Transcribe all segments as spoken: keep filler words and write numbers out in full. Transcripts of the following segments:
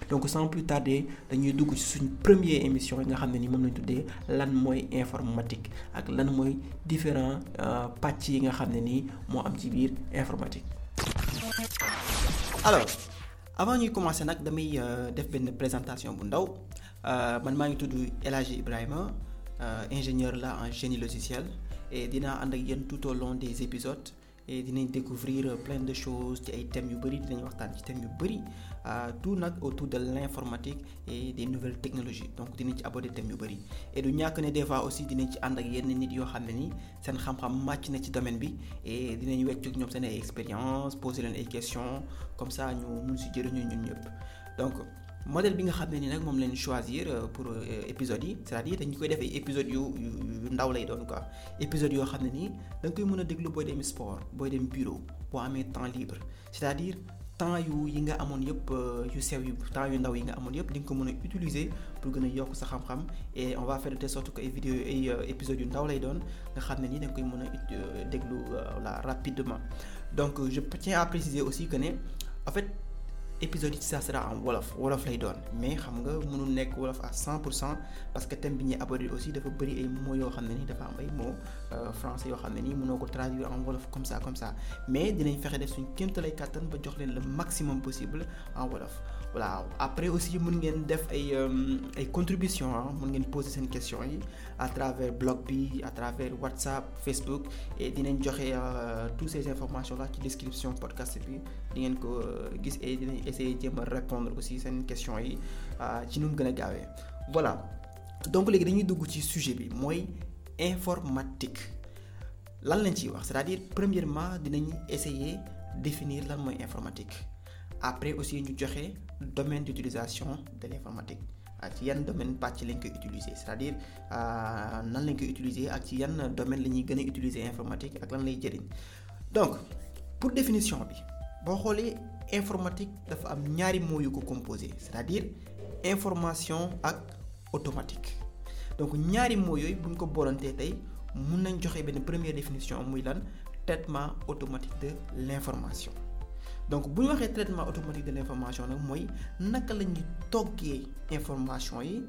donc sans plus tarder dañuy dugg ci suñ première émission yi nga xam ne ni moom lañ tuddee lan mooy informatique ak lan mooy différents pàcc yi nga xam ne nii moo am ci biir informatique. alors avant ñuy commencer nag damay def benn présentation bu ndaw man maa ngi tudd El Hadji Ibrahima ingénieur là en génie logiciel et dinaa ànd ak yéen tout au long des épisodes et dinañ découvrir plein de choses ci ay thèmes yu bëri dinañ waxtaan ci thèmes yu bëri tout nag autour de l'informatique et des nouvelles technologies donc dinañ ci aborder thèmes yu bëri et du ñàkk ne des fois aussi dinañ ci ànd ak yenn nit yoo xam ne ni seen xam-xam màcc na ci domaine bi et dinañ weccu ñoom seen ay expérience poser leen ay questions comme ça ñu mun si jëriñu ñun ñëpp donc modèle bi nga xam ne ni nag moom leen choisir pour épisodes yi c'est-à-dire dañu koy def ay épisodes yu yu ndaw lay doon quoi épisodes yoo xam ne nii da nga koy mën a déglu booy dem sport booy dem bureau boo amee temps libre c'est-à-dire temps yu yi nga amoon yëpp yu sew yu temps yu ndaw yi nga amoon yëpp di nga ko mën a utiliser pour gën a yokk sa xam-xam et on va faire de telle sorte que ay vidéos ay épisodes yu ndaw lay doon nga xam ne nii da nga koy mën a déglu voilà rapidement donc je tiens à préciser aussi que ne en fait épisode yi ça sera en wolof wolof lay doon mais xam nga mënul nekk wolof à cent pour cent parce que thème bi ñuy aborder aussi dafa bëri ay mots yoo xam ne ni dafa am ay mots français yoo xam ne ni mënoo ko traduire en wolof comme ça comme ça mais dinañ fexe def suñ kéemtalaay kàttan ba jox leen le maximum possible en wolof. voilà après aussi mën ngeen def ay ay contributions ah mën ngeen poser seen questions yi à travers blog bi à travers WhatsApp Facebook et dinañ joxe toutes ces informations là ci description podcast bi di ngeen ko gis et dinañ essayer jéem a répondre aussi seen questions yi ci nu mu gën a gaawee. voilà donc léegi dañuy dugg ci sujet bi mooy informatique lan lañ ciy wax c'est-à-dire premièrement dinañ essayer définir lan mooy informatique. après aussi ñu joxe domaine d'utilisation de l'informatique ci yan domaine pàcc lañ koy utiliser c'est-à-dire nan lañ koy utiliser ak ci yan domaine la ñuy gën a utiliser informatique ak lan lay jëriñ donc pour définition bi boo xoolee informatique dafa am ñaari mots yu ko composé c'est-à-dire information ak automatique donc ñaari mots yooyu buñ ko boolantee tey mun nañ joxe benn première définition muy lan traitement automatique de l'information. donc bu ñu waxee traitement automatique de l'information nag mooy naka la ñuy toggee information yi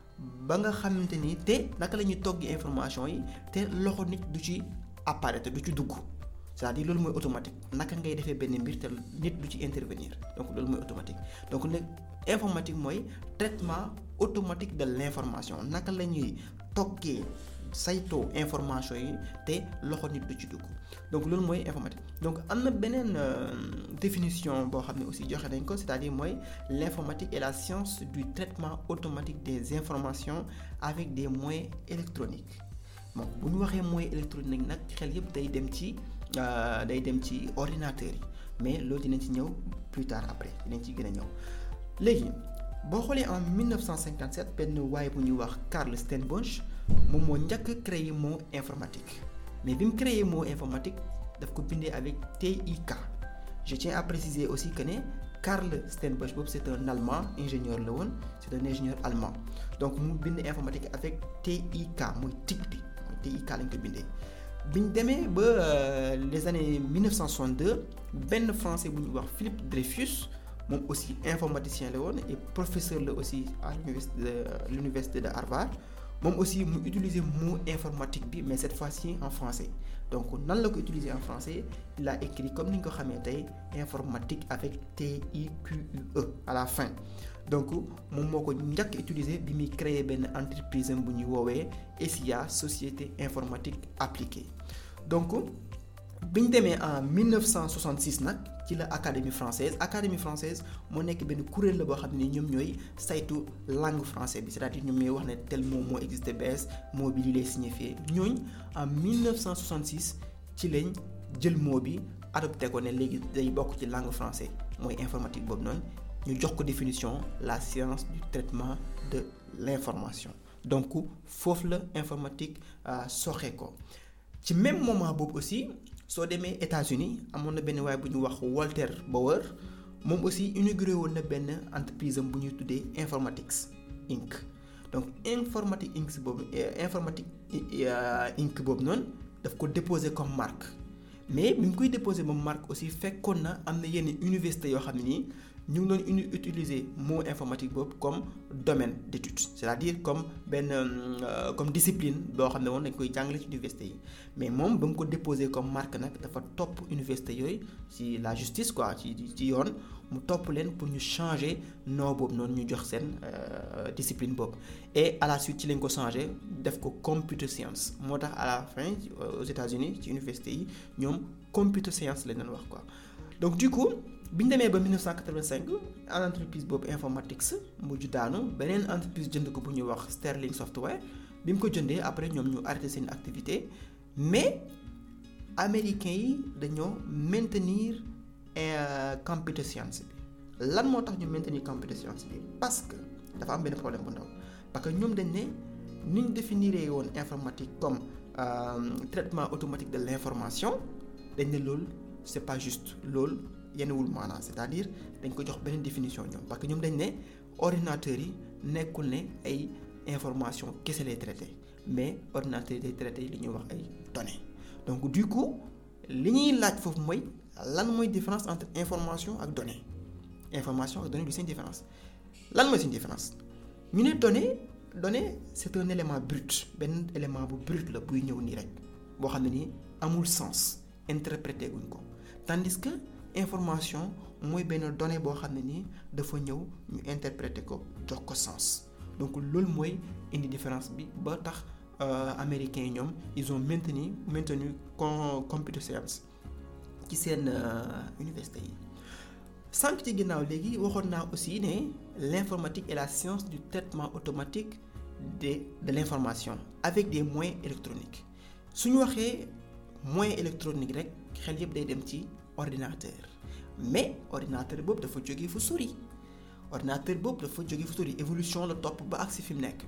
ba nga xamante ni te naka la ñuy toggee information yi te loxo nit du ci apparaître du ci dugg c'est-à-dire loolu mooy automatique naka ngay defee benn mbir te nit du ci intervenir donc loolu mooy automatique donc nag informatique mooy traitement automatique de l'information naka la ñuy toggee saytoo information yi te loxo nit du ci dugg donc loolu mooy informatique donc am na beneen définition boo xam ne aussi joxe nañ ko c'est-à-dire mooy l'informatique est la science du traitement automatique des informations avec des moyens électroniques bon bu ñu waxee moyens électroniques nag xel yëpp day dem ci day dem ci ordinateurs yi mais loolu dinañ ci ñëw plus tard après dinañ ci gën a ñëw léegi boo xoolee en dix-neuf cent cinquante-sept benn waaye bu ñuy wax Carl Stenbosch moom moo njëkk créé mot informatique mais bi mu créé mot informatique daf ko bindee avec T I K je tiens à préciser aussi que ne Carl Stenbosch boobu c'est un allemand ingénieur la woon c'est un ingénieur allemand donc mu bind informatique avec T I K mooy tic bi mooy T I K lañ ko bindee bi ñu demee ba les années dix-neuf cent soixante-deux benn français bu ñuy wax Philippe Dreyfus moom aussi informaticien la woon et professeur la aussi à l'université de l'université de Harvard moom aussi mu utiliser mot informatique bi mais cette fois-ci en français donc nan la ko utiliser en français il a écrit comme ni nga ko xamee tey informatique avec T I Q U E à la fin donc moom moo ko njëkk utiliser bi muy créer benn entreprise bu ñuy woowee S I A société informatique appliquée donc bi ñu demee en dix-neuf cent soixante-six nag ci la académie française académie française moo nekk benn kuréel la boo xam ne ñoom ñooy saytu langue française bi c'est-à-dire ñoom ñooy wax ne tel mot moo existe bees mot bi li lay signifier ñooñ en dix-neuf cent soixante-six ci lañ jël mot bi adopté ko ne léegi day bokk ci langue française mooy informatique boobu noonu ñu jox ko définition la science du traitement de l'information donc foofu la informatique soxe ko ci même moment boobu aussi soo demee États-Unis amoon na benn waay bu ñu wax Walter Bauer moom aussi inauguré woon na benn entreprise am bu ñuy tuddee Informatics Inc donc Informatics Inc boobu Informatics Inc boobu noonu daf ko déposer comme marque mais bi ñu koy déposer comme marque aussi fekkoon na am na yenn université yoo xam ne nii ñu ngi doon uni utiliser mot informatique boobu comme domaine d'étude c'est-à-dire comme benn euh, comme discipline boo xam ne woon dañ koy jàngale ci université yi mais moom ba mu ko déposé comme marque nag dafa topp université yooyu ci la justice quoi ci ci yoon mu topp leen pour ñu changer nom boobu noonu ñu jox seen euh, discipline boobu et à la suite ci lañ ko changer def ko computer science moo tax à la fin aux États-Unis ci université yi ñoom computer science lañ doon wax quoi donc du coup bi ñu demee ba dix-neuf cent quatre-vingt-cinq entreprise boobu Informatics mujj daanu beneen entreprise jënd ko bu ñuy wax Sterling Software bi mu ko jëndee après ñoom ñu arrêté seen activité mais américains yi dañoo maintenir euh, computer science bi lan moo tax ñu maintenir computer science bi parce que dafa am benn problème bu ndaw parce que ñoom dañ ne ni ñu définiree woon informatique comme euh, traitement automatique de l'information dañ ne loolu c'est pas juste loolu yenwul maanaam c'est-à-dire dañ ko jox beneen définition ñoom parce que ñoom dañ ne ordinateurs yi nekkul ne ay information kese lay traité mais ordinateur yi day traité li ñuy wax ay données donc du coup li ñuy laaj foofu mooy lan mooy différence entre information ak données information ak données du seen différence lan mooy seen différence ñu ne données données c'est un élément brut benn élément bu brut la buy ñëw nii rek boo xam ne nii amul sens interprété guñ ko tandis que information mooy benn donnée boo xam ne nii dafa ñëw ñu interpréter ko jox ko sens donc loolu mooy indi différence bi ba tax euh, américains yi ñoom ils ont maintenu maintenu con computer science ci seen euh, université yi sànq ci ginnaaw léegi waxoon naa aussi ne l'informatique est la science du traitement automatique de de l'information avec des moyens électroniques su ñu waxee moyen électronique rek xel yëpp day dem ci ordinateur mais ordinateur boobu dafa jógee fu sori ordinateur boobu dafa jógee fu sori évolution la topp ba agsi fi mu nekk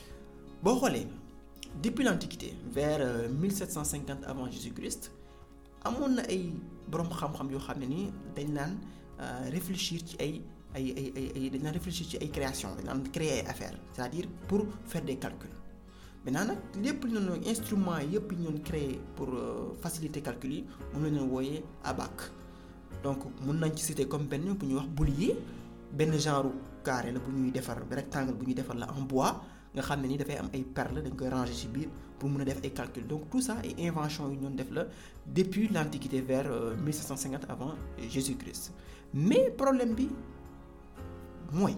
boo xoolee depuis l'antiquité vers euh, mille sept cent cinquante avant Jésus-Christ amoon na ay boroom xam-xam yoo xam ne ni dañ naan réfléchir ci ay ay ay ay ay dañ naan réfléchir ci ay création dañ naan créer ay affaires c'est-à-dire pour faire des calculs maintenant nag lépp lu ñu instrument yëpp ñu doon créé pour euh, faciliter calcul yi moom la ñu wooyee abac donc mun nañ ci citer comme benn bu ñuy wax boulier benn genre carré la bu ñuy defar rectangle bu ñuy defar la en bois nga xam ne ni dafay am ay perles dañ koy ranger ci biir pour mun a def ay calculs donc tout ça ay invention yu ñu doon def la depuis l'antiquité vers euh, mille sept cent cinquante avant Jésus-Christ mais problème bi mooy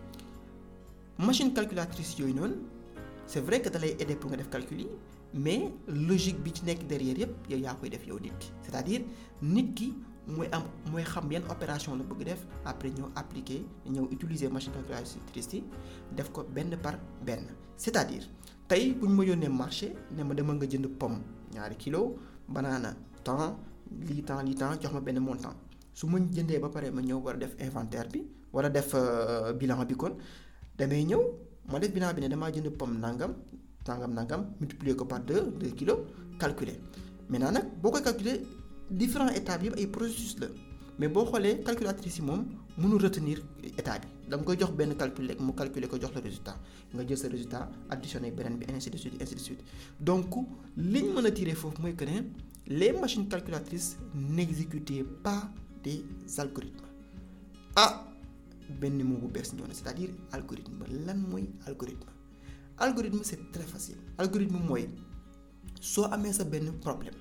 machine calculatrice yooyu noonu. C'est vrai que da lay aider pour nga def calcul yi mais logique bi ci nekk derrière yëpp yow yaa koy def yow nit ki c'est-à-dire nit ki mooy am mooy xam yan opération la bëgg def après ñëw appliquer ñëw utiliser machine calculatrice yi def ko benn par benn c'est-à-dire tey bu ñu ma yónnee marché ne ma dama nga jënd pomme ñaari kilo banana temps lii temps lii temps jox ma benn montant su ma jëndee ba pare ma ñëw war a def inventaire bi wala def euh, bilan bi kon damay ñëw. ma def bilan bi ne damaa jënd pomme nangam nangam nangam multiplier ko par deux deux kilos calculer maintenant nag boo koy calculer différentes étapes yëpp ay processus la mais boo xoolee calculatrice yi moom mënul retenir état bi da nga koy jox benn calcul rek mu calculer ko jox la résultat nga jël sa résultat additionné beneen bi ainsi de suite ainsi de suite donc li ñu mën a tirer foofu mooy que ne les machines calculatrices n'exécutaient pas des algorithmes ah. benn mot bu bees ñëw na c'est-à-dire algorithme lan mooy algorithme algorithme c'est très facile algorithme mooy soo amee sa benn problème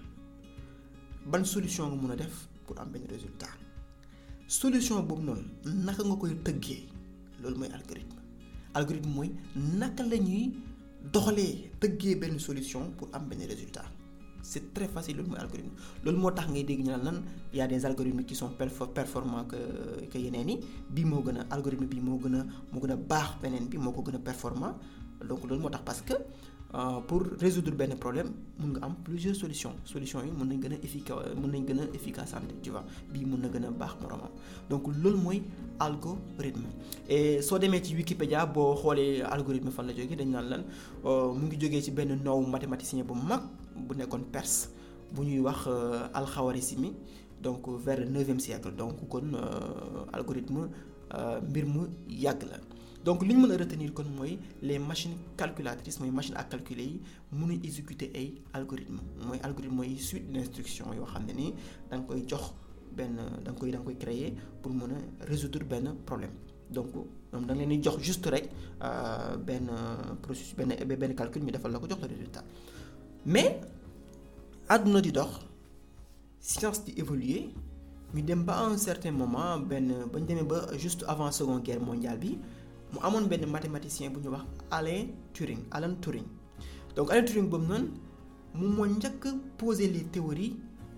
ban solution nga mun a def pour am benn résultat solution boobu noonu naka nga koy tëggee loolu mooy algorithme algorithme mooy naka la ñuy doxalee tëggee benn solution pour am benn résultat c'est très facile loolu mooy algorithme loolu moo tax ngay dégg ñu naan lan y a des algorithmes qui sont performants que que yeneen yi bii moo gën a algorithme bii moo gën a moo gën a baax beneen bi moo ko gën a performant donc loolu moo tax parce que euh, pour résoudre benn problème mun nga am plusieurs solutions solutions yi mun nañ gën a efficace mun nañ gën a efficace tu vois bii mun na gën a baax moromam donc loolu mooy algorithme et soo demee ci Wikipédia boo xoolee algorithme fan la jógee dañ naan lan mu ngi jógee ci benn noowu mathématicien bu mag bu nekkoon Perse bu ñuy wax al-Khawarizmi donc vers le neuvième siècle donc kon euh, algorithme euh, mbir mu yàgg la donc li ñu mën a retenir kon mooy les machines calculatrices mooy machine à calculer yi mënuñ exécuter ay algorithme mooy algorithme mooy suite d'instructions yoo xam ne nii da nga koy jox benn da nga koy da nga koy créer pour mën a résoudre benn problème donc ñoom da nga leen di jox juste rek benn processus benn benn calcul ñu defal la ko jox la résultat mais àdduna di dox science di évoluer ñu dem ba à un certain moment benn ba ñu demee ba juste avant seconde guerre mondiale bi mu amoon benn mathématicien bu ñu wax Alan Turing Alan Turing donc Alan Turing boobu noonu moom moo njëkk poser les théories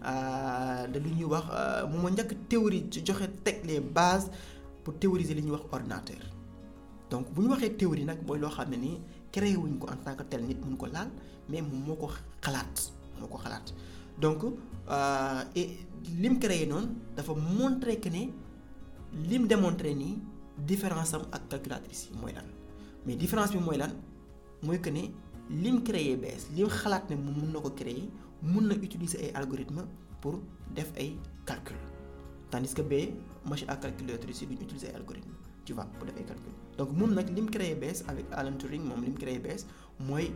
de lu ñuy wax moom moo njëkk théorie joxe teg les bases pour théoriser li ñuy wax ordinateur donc bu ñu waxee théorie nag mooy loo xam ne nii créé wuñ ko en tant que tel nit mun ko laal mais moom moo ko xalaat moo ko xalaat donc euh, et lim créé noonu dafa montrer que ne lim démontrer nii différence am ak calculatrice yi mooy lan mais différence bi mooy lan mooy que ne lim créé bees lim xalaat ne moom mun na ko créer mun na utiliser ay algorithmes pour def ay calcul tandis que bee machine à calculatrice yi duñ utiliser ay algorithmes tu vois pour def ay calcul donc moom nag lim créé bees avec Alan Turing moom lim créé bees mooy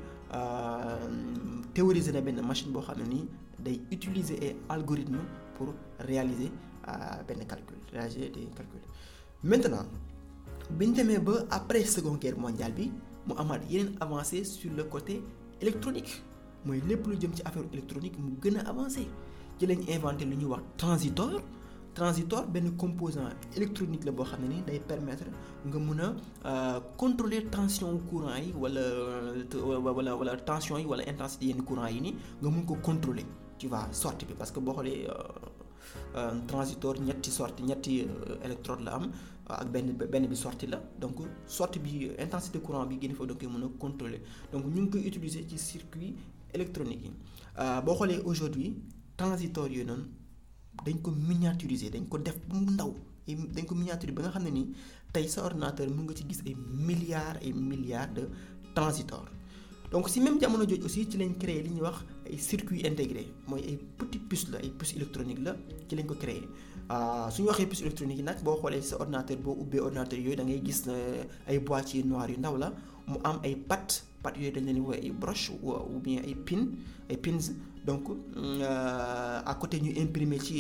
théoriser na benn machine boo xam ne nii day utiliser ay algorithmes pour réaliser benn calcul réaliser des calculs maintenant bi ñu demee ba après seconde guerre mondiale bi mu amaat yeneen avancé sur le côté électronique mooy lépp lu jëm ci affaire électronique mu gën a avancé ci lañ inventé lu ñuy wax transistor transistor benn composant électronique la boo xam ne ni day permettre nga mën a contrôler tension courant yi wala wala wala tension yi wala intensité yenn courant yi ni nga mën ko contrôler tu vois sortie bi parce que boo xoolee transistor ñetti sortie ñetti électrode la am ak benn benn bi sortie la donc sortie bi intensité courant bi génn foofu da koy mën a contrôler donc ñu ngi koy utiliser ci circuit électronique yi boo xoolee aujourd'hui transistor yooyu noonu dañ ko miniaturiser dañ ko def bu mu ndaw dañ ko miniaturiser ba nga xam ne nii tey sa ordinateur mën nga ci gis ay milliards ay milliards de transistors donc si même jamono jooju aussi ci lañ créé li ñuy wax ay circuits intégrés mooy ay petits puces la ay puces électroniques la ci lañ ko créé su ñu waxee puces électroniques yi nag boo xoolee sa ordinateur boo ubbee ordinateur yooyu da ngay gis ay boîtiers noirs yu ndaw la mu am ay pattes pattes yooyu dañ leen di woowee ay broches ou bien ay pins ay pins donc euh, à côté ñu imprimer ci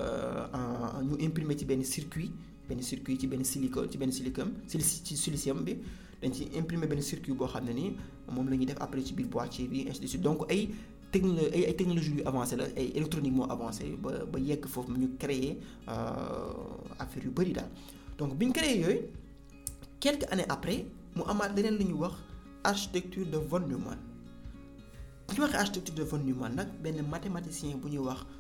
euh, ñu imprimer ci benn circuit benn circuit ci benn silicone ci benn silicone ci silicium bi dañ ci imprimer benn circuit boo xam ne ni moom la ñuy def après ci biir boîtier bi ainsi de suite donc ay techno ay ay technologies yu avancé la ay électronique moo avancé ba ba yegg foofu ñu créer affaire yu bëri daal donc bi ñu créé yooyu quelques années après mu amaat leneen lu ñuy wax architecture de von Neumann bu ñu waxee architecture de von Neumann nag benn mathématicien bu ñuy wax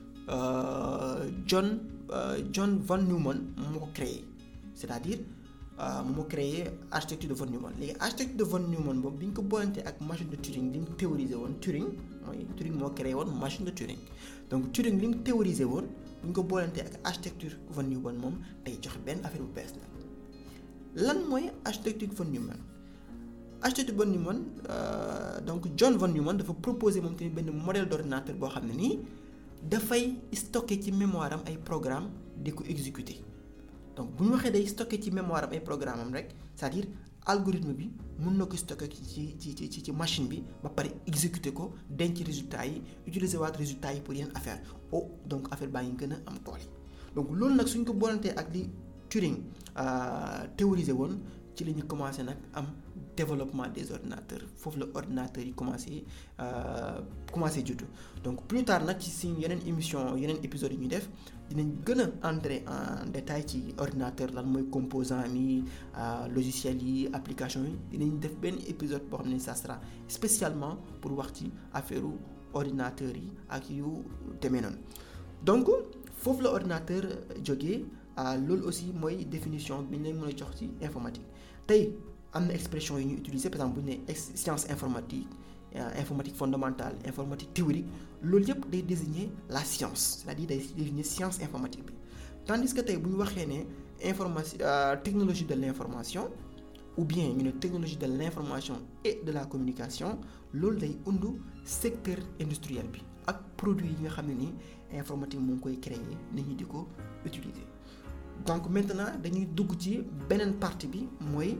John John von Neumann moo ko créé c'est-à-dire moom moo créé architecture de von Neumann léegi architecture de von Neumann boobu bi ñu ko boolantee ak machine de Turing li mu théorisé woon Turing mooy Turing moo créé woon machine de Turing donc Turing li mu théorisé woon bu ñu ko boolantee ak architecture von Neumann moom day joxe benn affaire bu bees nag lan mooy architecture von Neumann architecture von Neumann euh, donc John von Neumann dafa proposer moom tamit benn modèle d'ordinateur boo xam ne nii dafay stocker ci mémoire am ay programme di ko exécuter donc bu ñu waxee day stocker ci mémoire am ay programme am rek c'est-à-dire algorithme bi mun na ko stocker ci ci ci ci machine bi ba pare exécuter ko denc résultats yi utiliser waat résultats yi pour yenn affaire oh donc affaire baa ngi gën a am doole donc loolu nag suñ ko boolantee ak li Turing théorisé woon ci la ñu commencé nag am développement des ordinateurs foofu la ordinateurs yi commencé commencé juddu donc plus tard nag ci suñ yeneen émission yeneen épisodes yi ñuy def dinañ gën a entrer en détail ci ordinateur lan mooy composant mi logiciel yi application yi dinañ def benn épisode boo xam ne ça sera spécialement pour wax ci affaire ordinateur yi ak yu demee noonu donc foofu la ordinateur jógee loolu aussi mooy définition bi ñu leen mën a jox ci informatique tey am na expression yi ñu utiliser par exemple bu ñu nee science informatique informatique fondamentale informatique théorique loolu yëpp day désigner la science c'est-à-dire day désigner science informatique bi tandis que tey bu ñu waxee ne information technologie de l'information ou bien ñu ne technologie de l'information et de la communication loolu day undu secteur industriel bi ak produit yi nga xam ne ni informatique moo ngi koy créer nit ñi di ko utiliser donc maintenant dañuy dugg ci beneen partie bi mooy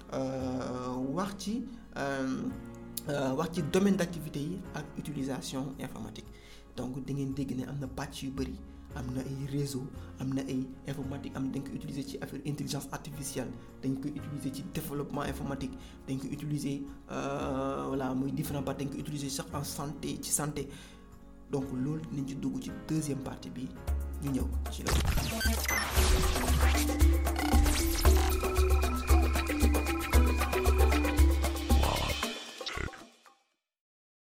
wax ci wax ci domaine d'activité yi ak utilisation informatique donc da ngeen dégg ne am na pàcc yu bëri am na ay réseau am na ay informatique am dañ koy utiliser ci affaire intelligence artificielle dañ koy utiliser ci développement informatique dañ koy utiliser voilà muy différents parties dañ koy utiliser sax en santé ci santé donc loolu nañ ci dugg ci deuxième partie bi ñu ñëw ci la